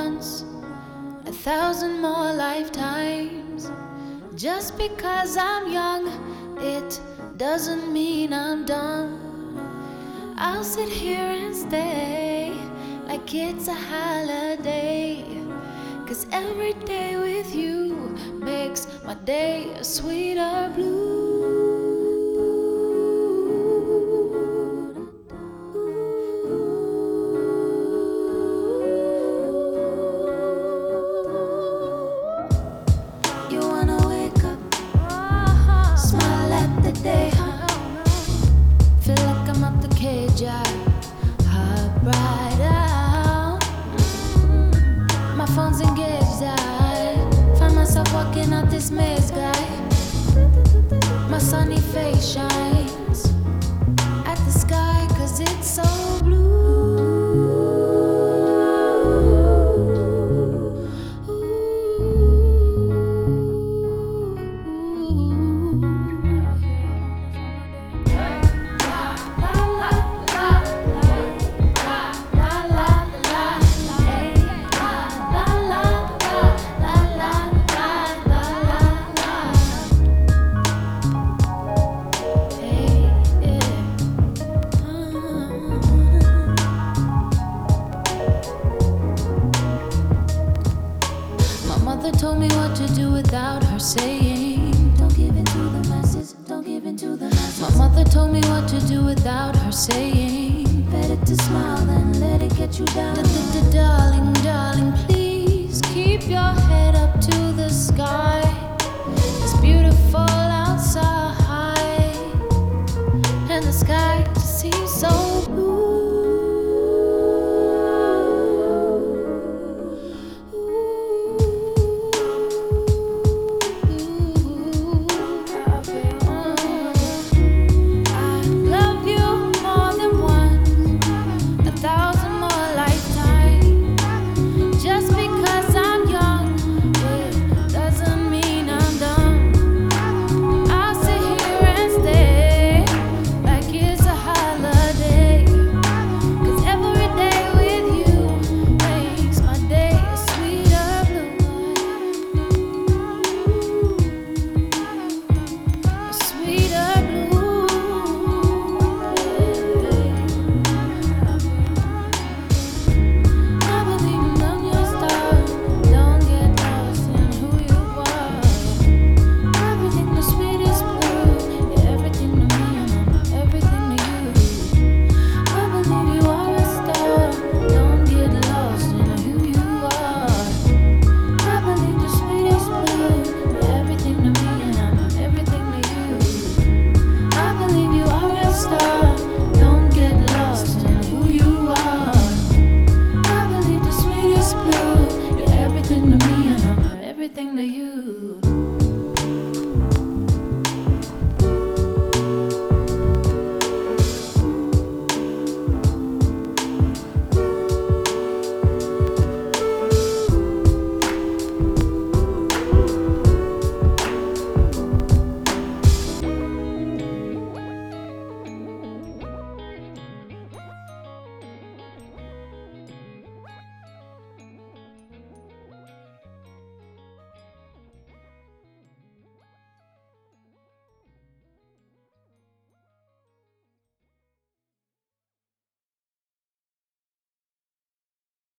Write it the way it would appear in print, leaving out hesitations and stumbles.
once, 1,000 more lifetimes. Just because I'm young, it doesn't mean I'm done. I'll sit here and stay like it's a holiday, 'cause every day with you makes my day a sweeter blue. You wanna wake up, smile at the day, feel like I'm out the cage, I hop right out. My phone's engaged, I find myself walking out this maze, guy. My sunny face shines at the sky, 'cause it's so blue. Mother told me what to do without her saying. Don't give in to the masses, don't give in to the masses. My mother told me what to do without her saying. Better to smile than let it get you down. Darling, darling,